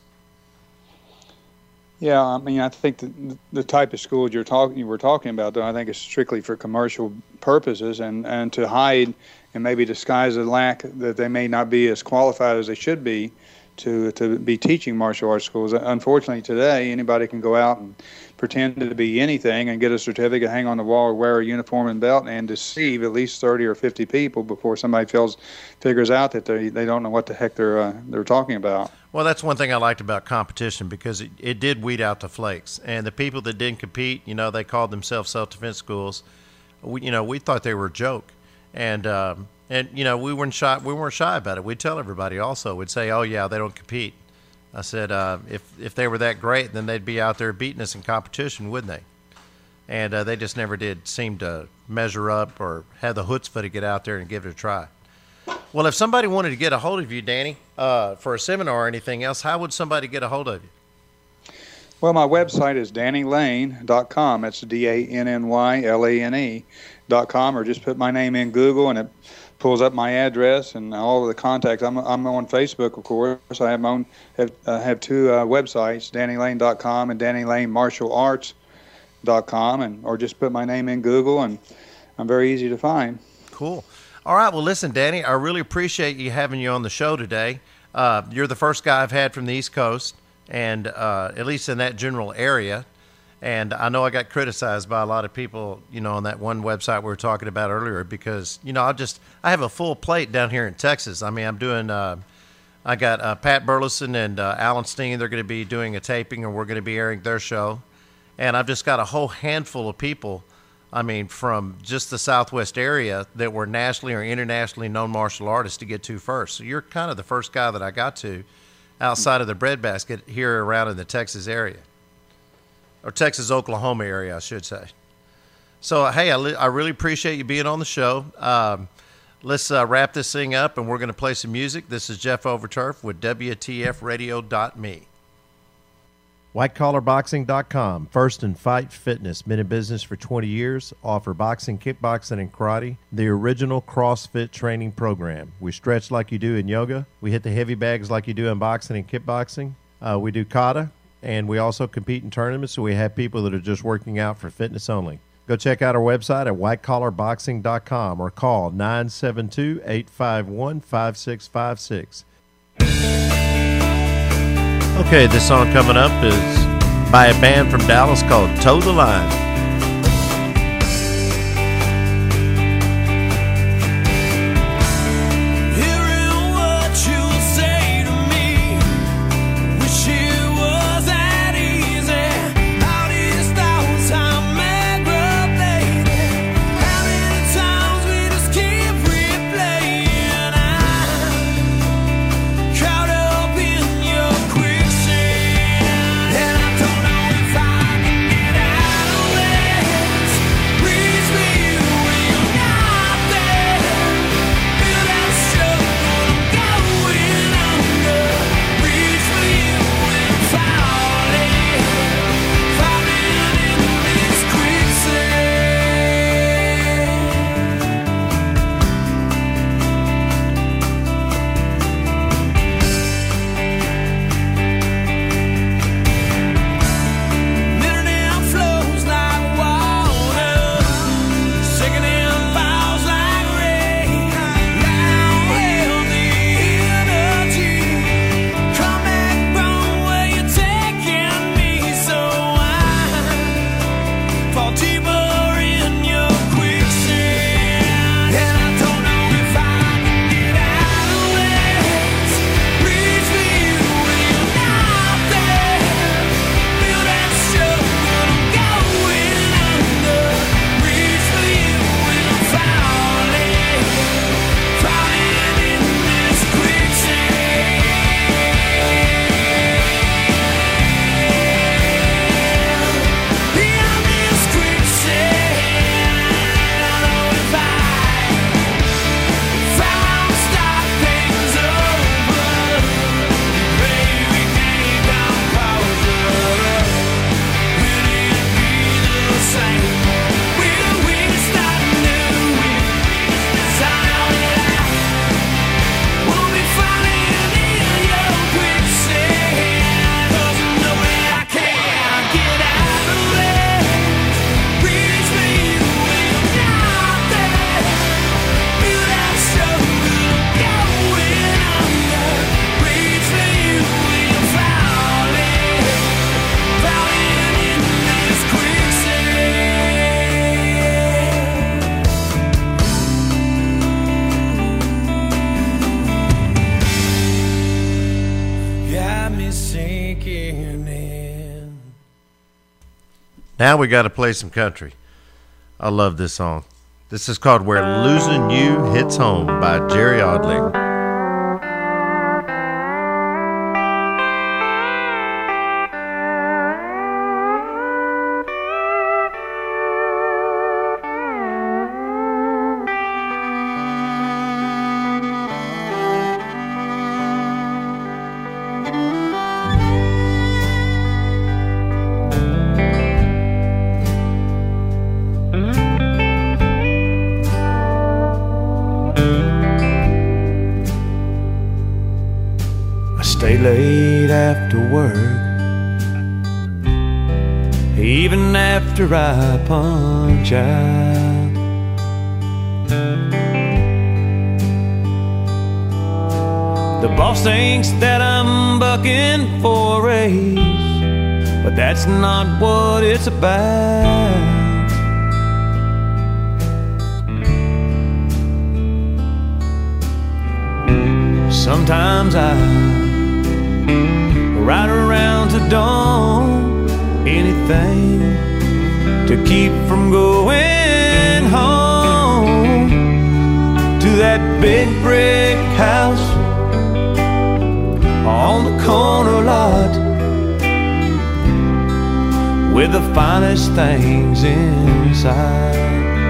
Yeah, I think the type of schools you were talking about, though, I think is strictly for commercial purposes and to hide and maybe disguise the lack that they may not be as qualified as they should be to be teaching martial arts schools. Unfortunately, today, anybody can go out and pretend to be anything and get a certificate, hang on the wall, or wear a uniform and belt, and deceive at least 30 or 50 people before somebody figures out that they don't know what the heck they're talking about. Well, that's one thing I liked about competition because it did weed out the flakes. And the people that didn't compete, they called themselves self-defense schools. We thought they were a joke. And we weren't shy about it. We'd tell everybody also. We'd say, oh, yeah, they don't compete. I said, if they were that great, then they'd be out there beating us in competition, wouldn't they? And they just never did seem to measure up or have the chutzpah to get out there and give it a try. Well, if somebody wanted to get a hold of you, Danny, for a seminar or anything else, how would somebody get a hold of you? Well, my website is DannyLane.com. That's DANNYLANE.com, or just put my name in Google and it pulls up my address and all of the contacts. I'm on Facebook, of course. I have have two websites, DannyLane.com and DannyLaneMartialArts.com, or just put my name in Google, and I'm very easy to find. Cool. All right. Well, listen, Danny, I really appreciate you having you on the show today. You're the first guy I've had from the East Coast, and at least in that general area. And I know I got criticized by a lot of people, on that one website we were talking about earlier because, I have a full plate down here in Texas. I'm doing, I got Pat Burleson and Alan Steen. They're going to be doing a taping, and we're going to be airing their show. And I've just got a whole handful of people, from just the Southwest area that were nationally or internationally known martial artists to get to first. So you're kind of the first guy that I got to outside of the breadbasket here around in the Texas area. Or Texas, Oklahoma area, I should say. So, hey, I really appreciate you being on the show. Let's wrap this thing up, and we're going to play some music. This is Jeff Overturf with WTFradio.me. WhiteCollarBoxing.com, First and Fight Fitness. Been in business for 20 years. Offer boxing, kickboxing, and karate. The original CrossFit training program. We stretch like you do in yoga. We hit the heavy bags like you do in boxing and kickboxing. We do kata. And we also compete in tournaments, so we have people that are just working out for fitness only. Go check out our website at whitecollarboxing.com or call 972-851-5656. Okay, this song coming up is by a band from Dallas called Toe the Line. How do Now we got to play some country. I love this song. This is called Where Losing You Hits Home by Jerry Odling. Stay late after work, even after I punch out. The boss thinks that I'm bucking for a raise, but that's not what it's about. Sometimes I ride around to dawn, anything to keep from going home to that big brick house on the corner lot with the finest things inside.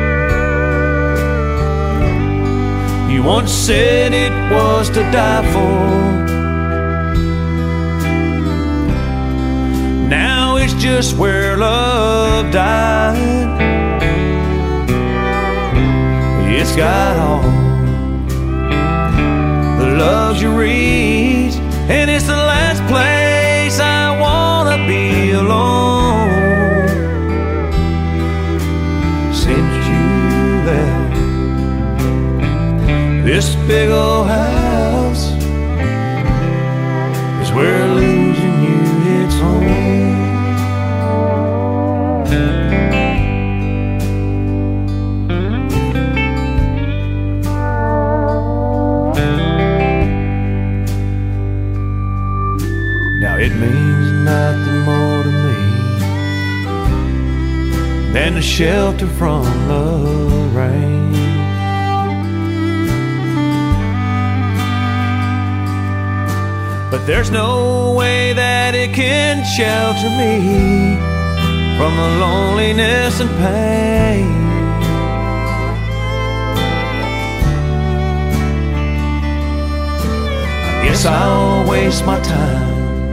You once said it was to die for, now it's just where love died. It's got all the luxuries, and it's the last place I wanna be alone. Since you left this big old house is where losing you hits home. Now it means nothing more to me than a shelter from the rain. But there's no way that it can shelter me from the loneliness and pain. I guess I'll waste my time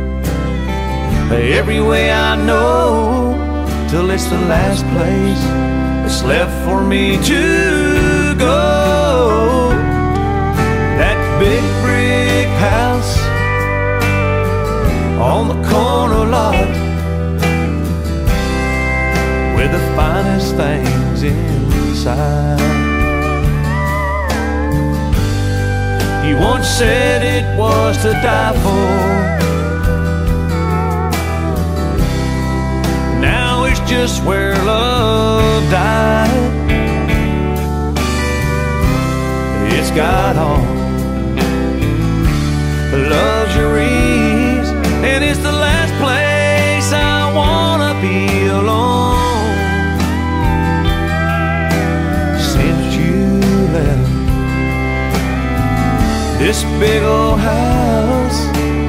every way I know till it's the last place that's left for me to go. That big brick house on the corner lot with the finest things inside. You once said it was to die for, now it's just where love died. It's got all the luxuries, and it's the last place I wanna be alone. Since you left this big old house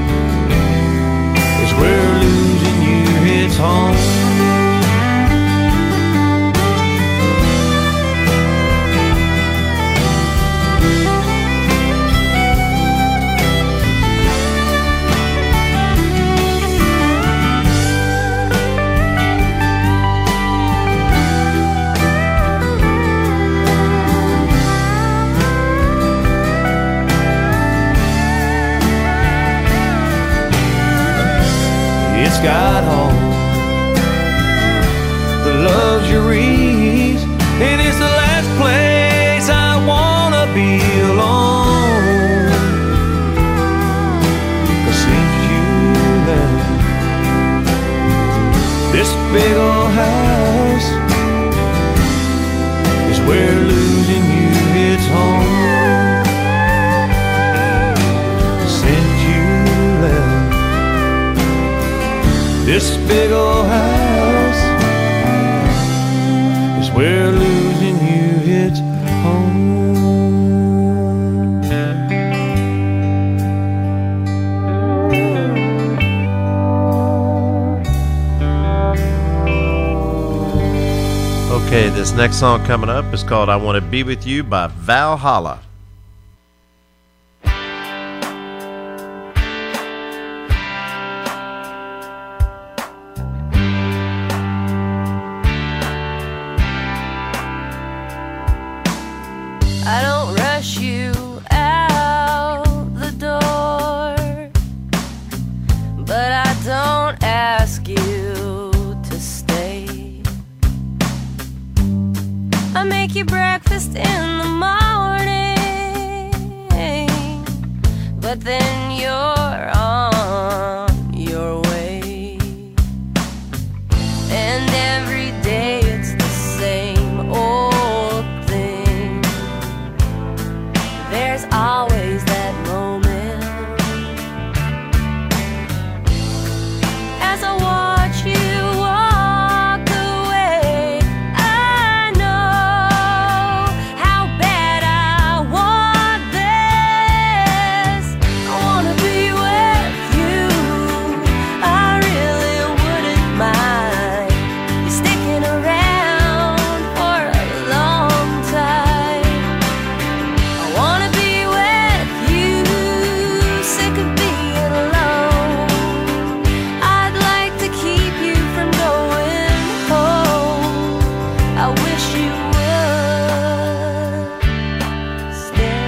is where losing you hits home. It's got all the luxuries, and it's the last place I wanna be alone. 'Cause since you left this big old house is where losing you hits home. Since you left this big old house swear losing you hits home. Okay, this next song coming up is called I Want to Be With You by Valhalla. I don't rush you out the door, but I don't ask you to stay. I make you breakfast in the morning, but then you're on your way. And every day it's the same old thing. There's always that moment as I watch you walk away. I know how bad I want this. I wanna be with you. I really wouldn't mind you sticking around for a long time. I wanna be with you, sick of being alone. I'd like to keep you from going home. I wish you would stay.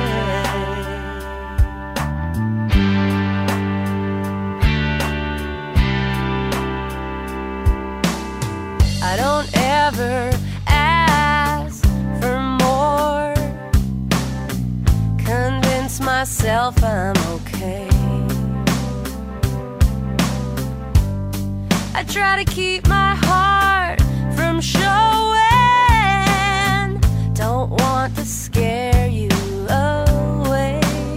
I don't ever ask for more. Convince myself I'm okay. I try to keep my heart from showing. Don't want to scare you away.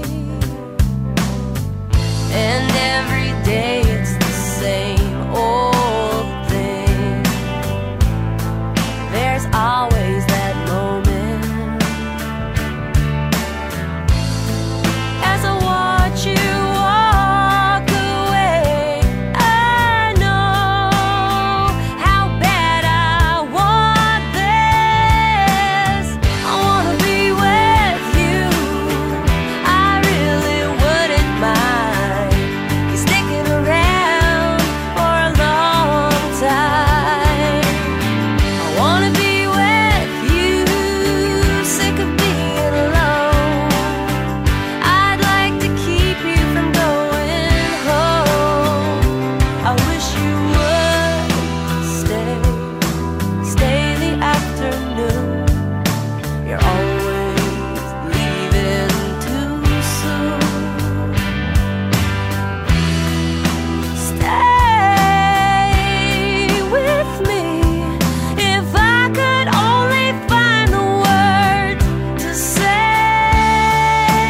And every day it's the same old thing. There's always that moment as I watch you walk away. I know how bad I want this. I wanna be with you. I really wouldn't mind you sticking around for a long time. I wanna be with you, sick of being alone. I'd like to keep you from going home. I wish you would stay the afternoon. You're always leaving too soon. Stay with me. If I could only find the words to say,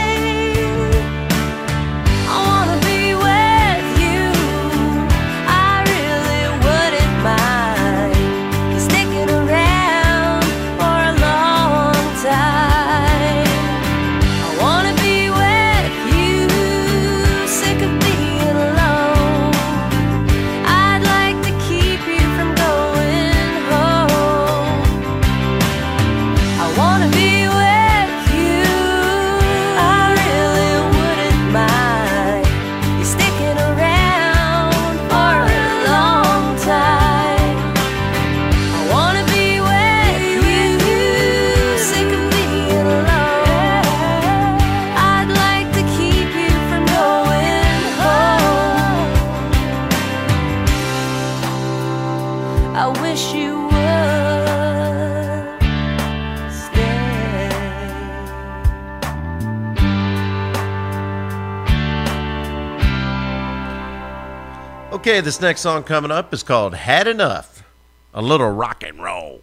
I wanna be with you. I really wouldn't mind you sticking around for a long time. I wanna be with you, sick of being alone. I'd like to keep you from going home. I wanna be with you. I really wouldn't mind you sticking around for a long time. I wanna be with you, sick of being alone. I'd like to keep you from going home. I wish you would stay. Okay, this next song coming up is called Had Enough. A little rock and roll.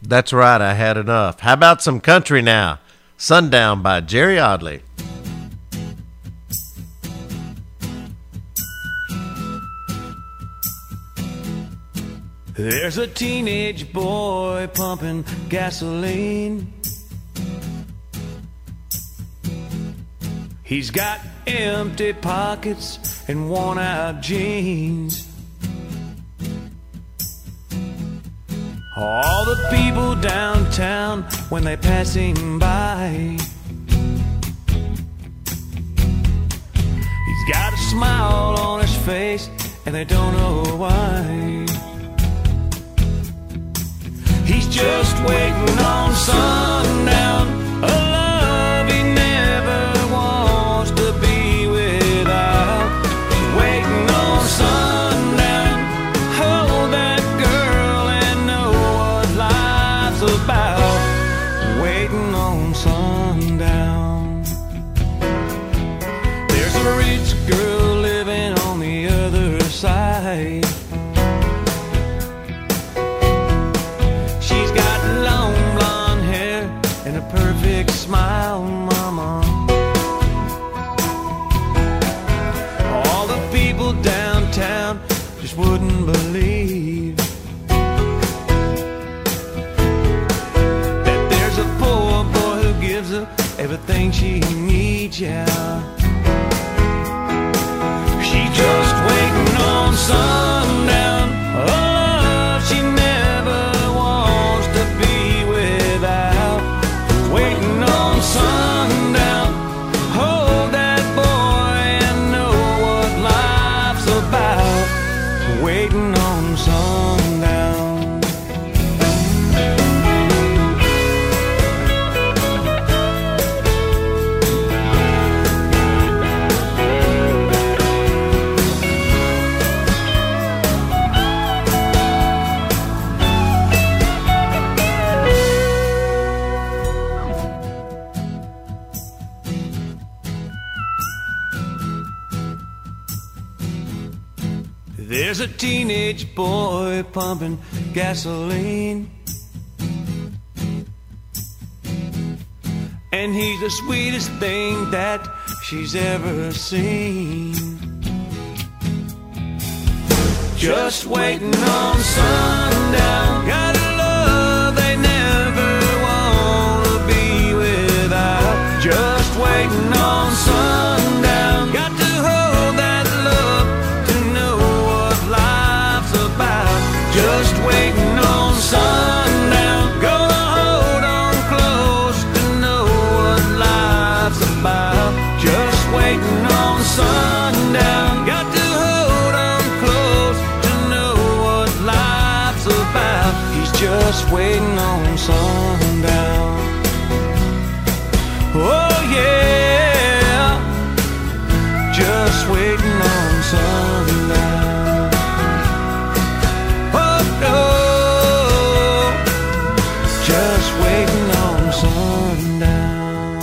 That's right, I had enough. How about some country now? Sundown by Jerry Audley. There's a teenage boy pumping gasoline. He's got empty pockets and worn out jeans. All the people downtown, when they pass him by, he's got a smile on his face and they don't know why. He's just waiting on sundown, a love he never wants to be without. Waiting on sundown, hold that girl and know what life's about. Waiting on sundown. There's a rich girl living on the other side. Perfect smile, mama. All the people downtown just wouldn't believe that there's a poor boy who gives her everything she needs, yeah. She's just waiting on sundown, a love she never wants to be without. Waiting on sundown, hold that boy and know what life's about. Waiting on sundown. There's a teenage boy pumping gasoline, and he's the sweetest thing that she's ever seen. Just waiting on sundown, got a love they never want to be without. Just waiting on sundown, got to hold that love to know what life's about. Just waiting on sundown, gonna hold on close to know what life's about. Just waiting on sundown, got to hold on close to know what life's about. He's just waiting on sundown. Oh yeah, just waiting on sundown. Oh no, just waiting on sundown.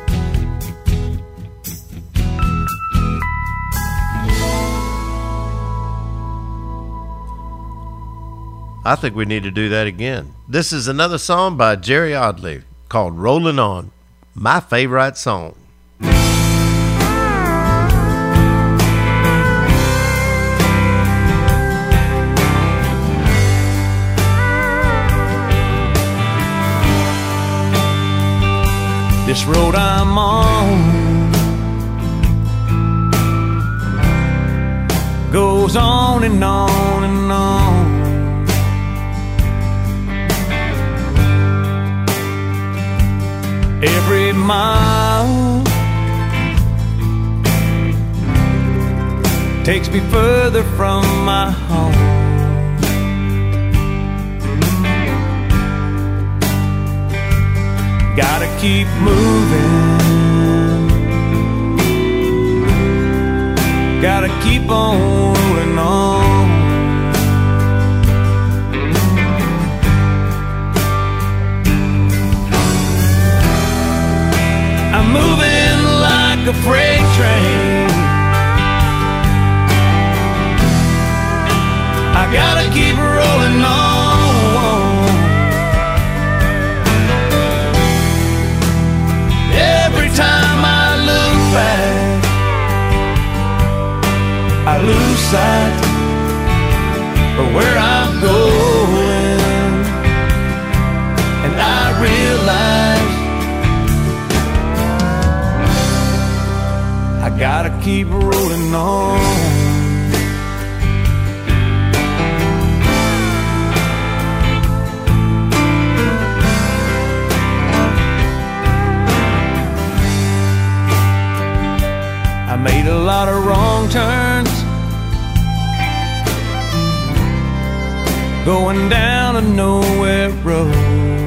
I think we need to do that again. This is another song by Jerry Audley called Rollin' On, my favorite song. This road I'm on goes on and on and on. Every mile takes me further from my home. Gotta keep moving, gotta keep on rolling on. I'm moving like a freight train, I gotta keep rolling on. gotta keep rolling on. I made a lot of wrong turns, going down a nowhere road.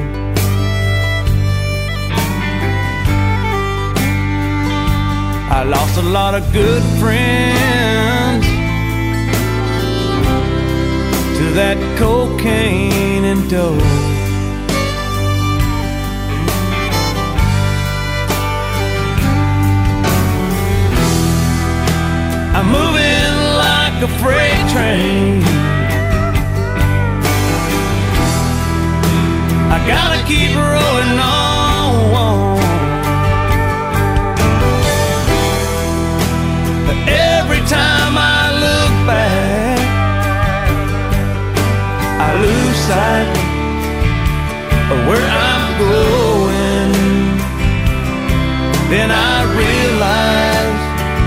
I lost a lot of good friends to that cocaine and dope. I'm moving like a freight train. I gotta keep rolling on. But every time I look back, I lose sight of where I'm going. Then I realize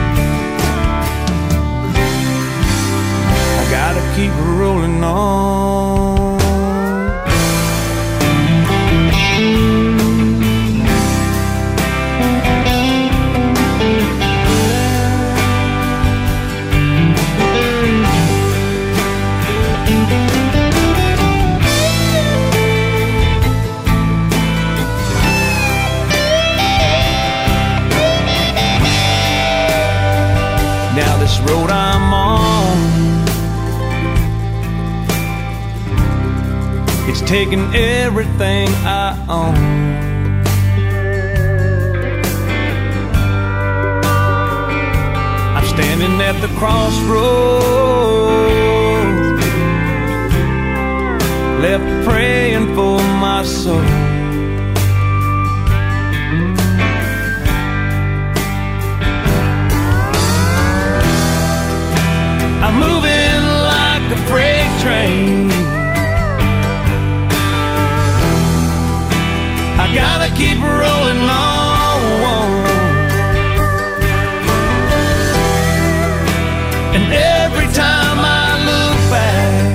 I gotta keep rolling on. Now this road I'm on, it's taking everything I own. I'm standing at the crossroads, left praying for my soul. I'm moving like a freight train. I gotta keep rolling on. And every time I look back,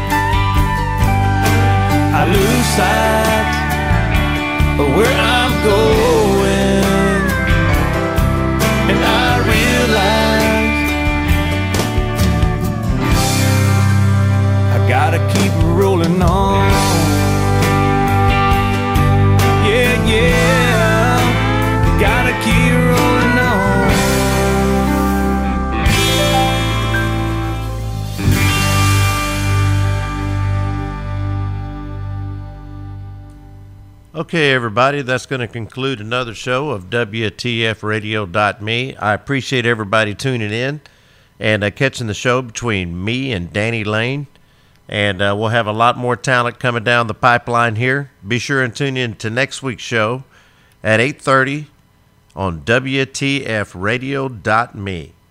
I lose sight of where I'm going. And I realize gotta keep rolling on. Yeah, yeah, gotta keep rolling on. Okay, everybody, that's going to conclude another show of WTFradio.me. I appreciate everybody tuning in and catching the show between me and Danny Lane. And we'll have a lot more talent coming down the pipeline here. Be sure and tune in to next week's show at 8:30 on WTFradio.me.